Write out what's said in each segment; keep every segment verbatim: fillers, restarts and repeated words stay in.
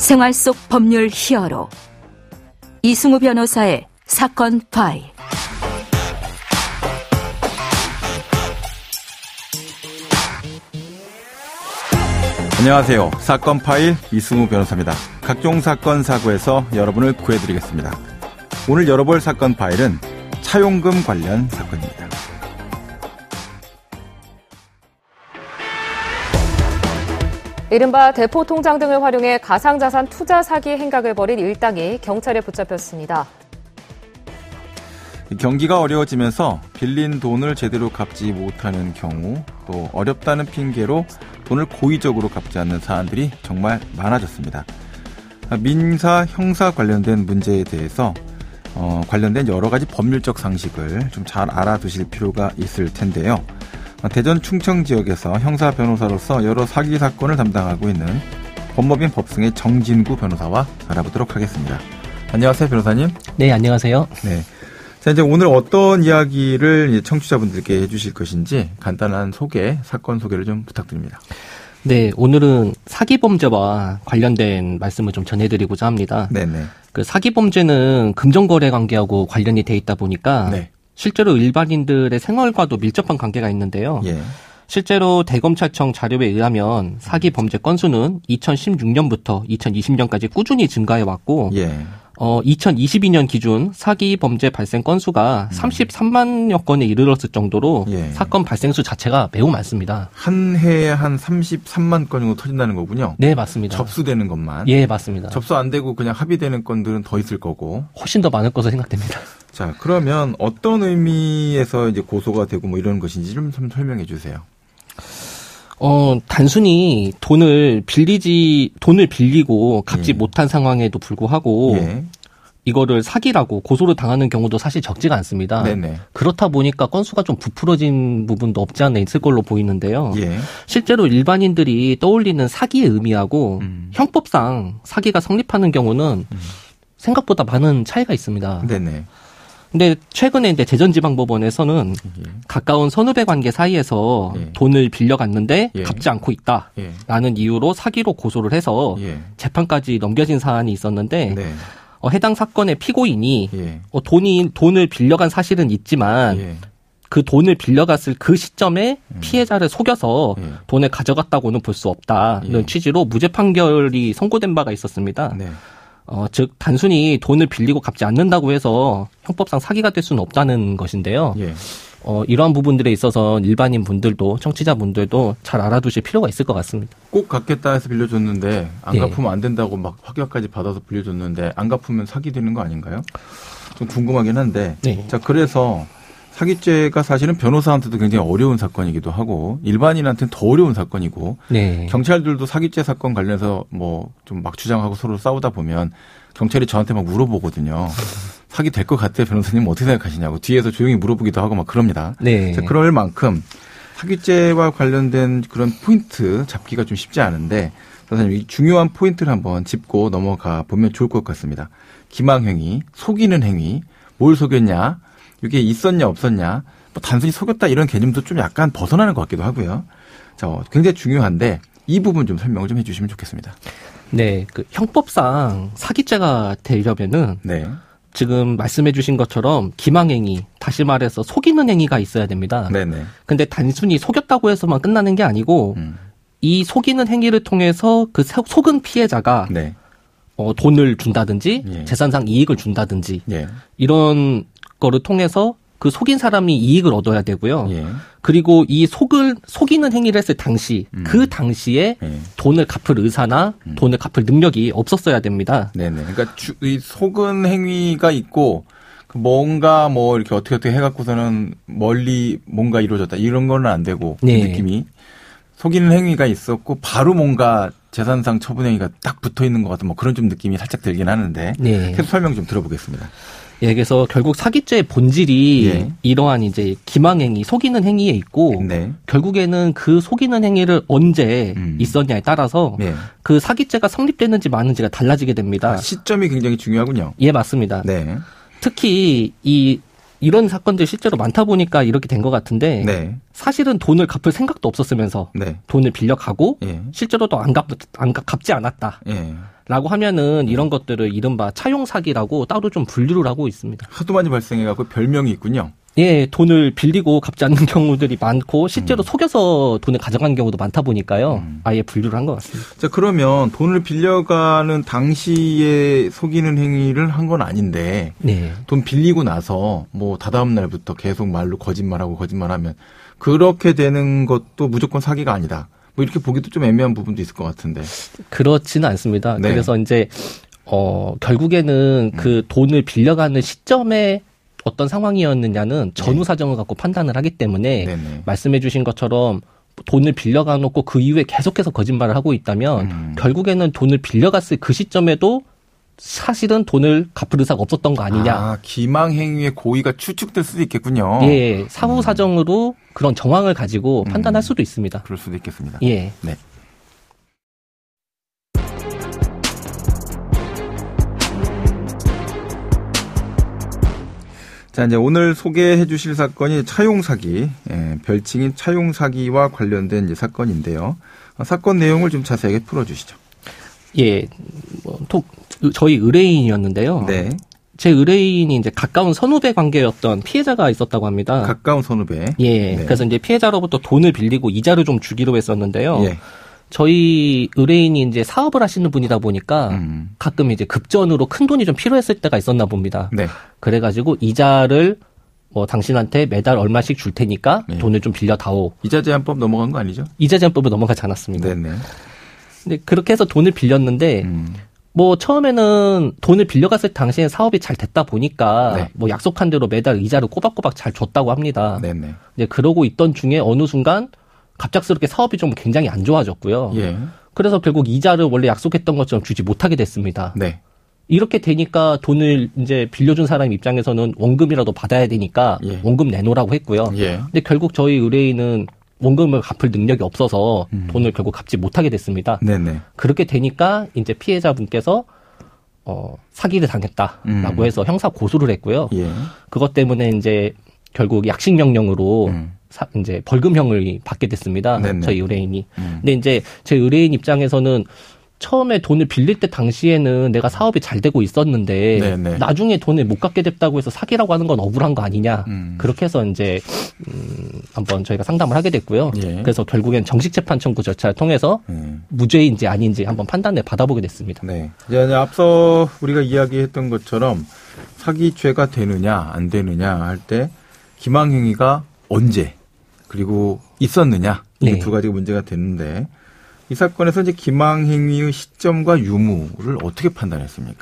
생활 속 법률 히어로 이승우 변호사의 사건 파일. 안녕하세요. 사건 파일 이승우 변호사입니다. 각종 사건 사고에서 여러분을 구해드리겠습니다. 오늘 열어볼 사건 파일은 차용금 관련 사건입니다. 이른바 대포 통장 등을 활용해 가상자산 투자 사기 행각을 벌인 일당이 경찰에 붙잡혔습니다. 경기가 어려워지면서 빌린 돈을 제대로 갚지 못하는 경우, 또 어렵다는 핑계로 돈을 고의적으로 갚지 않는 사안들이 정말 많아졌습니다. 민사, 형사 관련된 문제에 대해서 어, 관련된 여러 가지 법률적 상식을 좀 잘 알아두실 필요가 있을 텐데요. 대전 충청 지역에서 형사 변호사로서 여러 사기 사건을 담당하고 있는 법무빈 법승의 정진구 변호사와 알아보도록 하겠습니다. 안녕하세요, 변호사님. 네, 안녕하세요. 네. 자, 이제 오늘 어떤 이야기를 청취자분들께 해주실 것인지 간단한 소개, 사건 소개를 좀 부탁드립니다. 네, 오늘은 사기 범죄와 관련된 말씀을 좀 전해드리고자 합니다. 네네. 그 사기 범죄는 금전거래 관계하고 관련이 돼 있다 보니까 네. 실제로 일반인들의 생활과도 밀접한 관계가 있는데요. 예. 실제로 대검찰청 자료에 의하면 사기 범죄 건수는 이천십육 년부터 이천이십 년까지 꾸준히 증가해 왔고 예. 어, 이천이십이 년 기준 사기 범죄 발생 건수가 음. 삼십삼만여 건에 이르렀을 정도로 예. 사건 발생 수 자체가 매우 많습니다. 한 해에 한 삼십삼만 건 정도 터진다는 거군요. 네, 맞습니다. 접수되는 것만. 예, 맞습니다. 접수 안 되고 그냥 합의되는 건들은 더 있을 거고. 훨씬 더 많을 것으로 생각됩니다. 자, 그러면 어떤 의미에서 이제 고소가 되고 뭐 이런 것인지 좀, 좀 설명해 주세요. 어, 단순히 돈을 빌리지, 돈을 빌리고 갚지 예. 못한 상황에도 불구하고 예. 이거를 사기라고 고소를 당하는 경우도 사실 적지가 않습니다. 네네. 그렇다 보니까 건수가 좀 부풀어진 부분도 없지 않아 있을 걸로 보이는데요. 예. 실제로 일반인들이 떠올리는 사기의 의미하고 음. 형법상 사기가 성립하는 경우는 음. 생각보다 많은 차이가 있습니다. 네네. 근데 최근에 이제 제전지방법원에서는 예. 가까운 선후배 관계 사이에서 예. 돈을 빌려갔는데 예. 갚지 않고 있다라는 예. 이유로 사기로 고소를 해서 예. 재판까지 넘겨진 사안이 있었는데 네. 어, 해당 사건의 피고인이 예. 어, 돈이 돈을 빌려간 사실은 있지만 예. 그 돈을 빌려갔을 그 시점에 음. 피해자를 속여서 예. 돈을 가져갔다고는 볼 수 없다는 예. 취지로 무죄 판결이 선고된 바가 있었습니다. 네. 어, 즉 단순히 돈을 빌리고 갚지 않는다고 해서 형법상 사기가 될 수는 없다는 것인데요. 예. 어, 이러한 부분들에 있어서 일반인 분들도 청취자분들도 잘 알아두실 필요가 있을 것 같습니다. 꼭 갚겠다 해서 빌려줬는데 안 예. 갚으면 안 된다고 막 확약까지 받아서 빌려줬는데 안 갚으면 사기 되는 거 아닌가요? 좀 궁금하긴 한데. 네. 자, 그래서 사기죄가 사실은 변호사한테도 굉장히 어려운 사건이기도 하고 일반인한테는 더 어려운 사건이고 네. 경찰들도 사기죄 사건 관련해서 뭐 좀 막 주장하고 서로 싸우다 보면 경찰이 저한테 막 물어보거든요. 사기 될 것 같아요. 변호사님 어떻게 생각하시냐고. 뒤에서 조용히 물어보기도 하고 막 그럽니다. 네. 자, 그럴 만큼 사기죄와 관련된 그런 포인트 잡기가 좀 쉽지 않은데 선생님 이 중요한 포인트를 한번 짚고 넘어가 보면 좋을 것 같습니다. 기망행위, 속이는 행위, 뭘 속였냐, 이게 있었냐 없었냐, 뭐 단순히 속였다 이런 개념도 좀 약간 벗어나는 것 같기도 하고요. 자, 굉장히 중요한데 이 부분 좀 설명을 좀 해주시면 좋겠습니다. 네, 그 형법상 사기죄가 되려면은 네. 지금 말씀해주신 것처럼 기망행위, 다시 말해서 속이는 행위가 있어야 됩니다. 네네. 근데 단순히 속였다고 해서만 끝나는 게 아니고 음. 이 속이는 행위를 통해서 그 속은 피해자가 네. 어, 돈을 준다든지 예. 재산상 이익을 준다든지 예. 이런 거를 통해서 그 속인 사람이 이익을 얻어야 되고요. 예. 그리고 이 속을 속이는 행위를 했을 당시 음. 그 당시에 예. 돈을 갚을 의사나 음. 돈을 갚을 능력이 없었어야 됩니다. 네네. 그러니까 주, 이 속은 행위가 있고 뭔가 뭐 이렇게 어떻게 어떻게 해갖고서는 멀리 뭔가 이루어졌다 이런 거는 안 되고 네. 그 느낌이 속이는 행위가 있었고 바로 뭔가 재산상 처분 행위가 딱 붙어 있는 것 같은 뭐 그런 좀 느낌이 살짝 들긴 하는데 네. 계속 설명 좀 들어보겠습니다. 예, 그래서 결국 사기죄의 본질이 예. 이러한 이제 기망행위, 속이는 행위에 있고 네. 결국에는 그 속이는 행위를 언제 음. 있었냐에 따라서 네. 그 사기죄가 성립되는지 마는지가 달라지게 됩니다. 아, 시점이 굉장히 중요하군요. 예, 맞습니다. 네. 특히 이 이런 사건들 실제로 많다 보니까 이렇게 된 것 같은데 네. 사실은 돈을 갚을 생각도 없었으면서 네. 돈을 빌려가고 예. 실제로도 안, 갚, 안 갚지 않았다. 예. 라고 하면은 이런 것들을 이른바 차용 사기라고 따로 좀 분류를 하고 있습니다. 하도 많이 발생해갖고 별명이 있군요. 예, 돈을 빌리고 갚지 않는 경우들이 많고 실제로 음. 속여서 돈을 가져가는 경우도 많다 보니까요. 음. 아예 분류를 한 것 같습니다. 자, 그러면 돈을 빌려가는 당시에 속이는 행위를 한 건 아닌데 네. 돈 빌리고 나서 뭐 다다음 날부터 계속 말로 거짓말하고 거짓말하면 그렇게 되는 것도 무조건 사기가 아니다. 뭐 이렇게 보기도 좀 애매한 부분도 있을 것 같은데. 그렇지는 않습니다. 네. 그래서 이제 어 결국에는 그 돈을 빌려가는 시점에 어떤 상황이었느냐는 전후 사정을 갖고 판단을 하기 때문에 네네. 말씀해 주신 것처럼 돈을 빌려가 놓고 그 이후에 계속해서 거짓말을 하고 있다면 음. 결국에는 돈을 빌려갔을 그 시점에도 사실은 돈을 갚을 의사가 없었던 거 아니냐. 아, 기망행위의 고의가 추측될 수도 있겠군요. 예, 사후 사정으로 음. 그런 정황을 가지고 음. 판단할 수도 있습니다. 그럴 수도 있겠습니다. 예. 네. 자, 이제 오늘 소개해 주실 사건이 차용사기, 예, 별칭인 차용사기와 관련된 이제 사건인데요. 사건 내용을 좀 자세하게 풀어주시죠. 예, 뭐, 톡, 저희 의뢰인이었는데요. 네. 제 의뢰인이 이제 가까운 선후배 관계였던 피해자가 있었다고 합니다. 가까운 선후배. 예. 네. 그래서 이제 피해자로부터 돈을 빌리고 이자를 좀 주기로 했었는데요. 예. 저희 의뢰인이 이제 사업을 하시는 분이다 보니까 음. 가끔 이제 급전으로 큰 돈이 좀 필요했을 때가 있었나 봅니다. 네. 그래가지고 이자를 뭐 당신한테 매달 얼마씩 줄 테니까 네. 돈을 좀 빌려다오. 이자 제한법 넘어간 거 아니죠? 이자 제한법을 넘어가지 않았습니다. 네네. 근데 그렇게 해서 돈을 빌렸는데 음. 뭐 처음에는 돈을 빌려갔을 당시에 사업이 잘 됐다 보니까 네. 뭐 약속한 대로 매달 이자를 꼬박꼬박 잘 줬다고 합니다. 네네. 이제 그러고 있던 중에 어느 순간 갑작스럽게 사업이 좀 굉장히 안 좋아졌고요. 예. 그래서 결국 이자를 원래 약속했던 것처럼 주지 못하게 됐습니다. 네. 이렇게 되니까 돈을 이제 빌려준 사람 입장에서는 원금이라도 받아야 되니까 예. 원금 내놓으라고 했고요. 예. 근데 결국 저희 의뢰인은 원금을 갚을 능력이 없어서 음. 돈을 결국 갚지 못하게 됐습니다. 네네. 그렇게 되니까 이제 피해자분께서 어, 사기를 당했다라고 음. 해서 형사 고소를 했고요. 예. 그것 때문에 이제 결국 약식 명령으로 음. 사, 이제 벌금형을 받게 됐습니다. 네네. 저희 의뢰인이. 음. 근데 이제 제 의뢰인 입장에서는 처음에 돈을 빌릴 때 당시에는 내가 사업이 잘 되고 있었는데 네네. 나중에 돈을 못 갚게 됐다고 해서 사기라고 하는 건 억울한 거 아니냐. 음. 그렇게 해서 이제 음, 한번 저희가 상담을 하게 됐고요. 예. 그래서 결국엔 정식 재판 청구 절차를 통해서 음. 무죄인지 아닌지 한번 판단을 받아보게 됐습니다. 네. 이제 앞서 우리가 이야기했던 것처럼 사기죄가 되느냐 안 되느냐 할 때 기망행위가 언제 그리고 있었느냐 이 네. 두 가지가 문제가 되는데 이 사건에서 이제 기망행위의 시점과 유무를 어떻게 판단했습니까?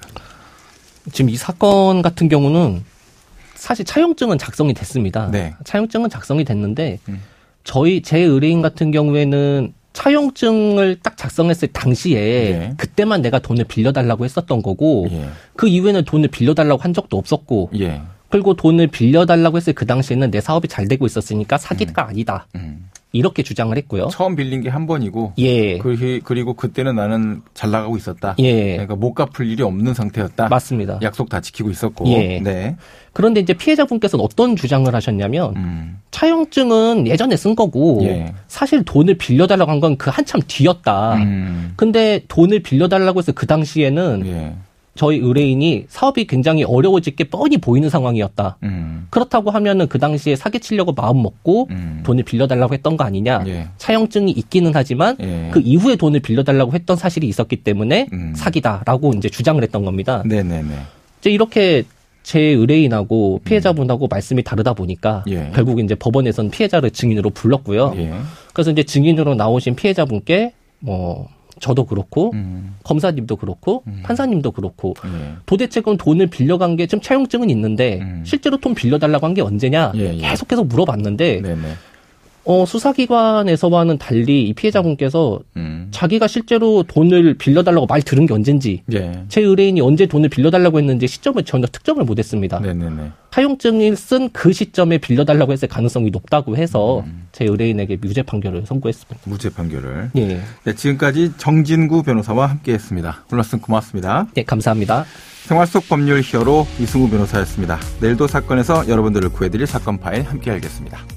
지금 이 사건 같은 경우는 사실 차용증은 작성이 됐습니다. 네. 차용증은 작성이 됐는데 음. 저희 제 의뢰인 같은 경우에는 차용증을 딱 작성했을 당시에 예. 그때만 내가 돈을 빌려달라고 했었던 거고 예. 그 이후에는 돈을 빌려달라고 한 적도 없었고 예. 그리고 돈을 빌려달라고 했을 그 당시에는 내 사업이 잘 되고 있었으니까 사기가 음. 아니다. 음. 이렇게 주장을 했고요. 처음 빌린 게 한 번이고, 예. 그리고 그때는 나는 잘 나가고 있었다. 예. 그러니까 못 갚을 일이 없는 상태였다. 맞습니다. 약속 다 지키고 있었고. 예. 네. 그런데 이제 피해자분께서는 어떤 주장을 하셨냐면, 음. 차용증은 예전에 쓴 거고, 예. 사실 돈을 빌려달라고 한 건 그 한참 뒤였다. 음. 근데 돈을 빌려달라고 해서 그 당시에는 예. 저희 의뢰인이 사업이 굉장히 어려워질 게 뻔히 보이는 상황이었다. 음. 그렇다고 하면은 그 당시에 사기치려고 마음 먹고 음. 돈을 빌려달라고 했던 거 아니냐. 예. 차용증이 있기는 하지만 예. 그 이후에 돈을 빌려달라고 했던 사실이 있었기 때문에 음. 사기다라고 이제 주장을 했던 겁니다. 네네네. 이제 이렇게 제 의뢰인하고 피해자분하고 음. 말씀이 다르다 보니까 예. 결국 이제 법원에서는 피해자를 증인으로 불렀고요. 예. 그래서 이제 증인으로 나오신 피해자분께 뭐 저도 그렇고 음. 검사님도 그렇고 음. 판사님도 그렇고 예. 도대체 그럼 돈을 빌려간 게 지금 차용증은 있는데 음. 실제로 돈 빌려달라고 한 게 언제냐 예, 예. 계속해서 물어봤는데 네네. 어, 수사기관에서와는 달리 이 피해자분께서 음. 자기가 실제로 돈을 빌려달라고 말 들은 게 언젠지, 예. 제 의뢰인이 언제 돈을 빌려달라고 했는지 시점을 전혀 특정을 못했습니다. 네네네. 사용증을 쓴 그 시점에 빌려달라고 했을 가능성이 높다고 해서 음. 제 의뢰인에게 무죄 판결을 선고했습니다. 무죄 판결을. 예. 네, 지금까지 정진구 변호사와 함께했습니다. 오늘 말씀 고맙습니다. 네, 감사합니다. 생활 속 법률 히어로 이승우 변호사였습니다. 내일도 사건에서 여러분들을 구해드릴 사건 파일 함께 알겠습니다.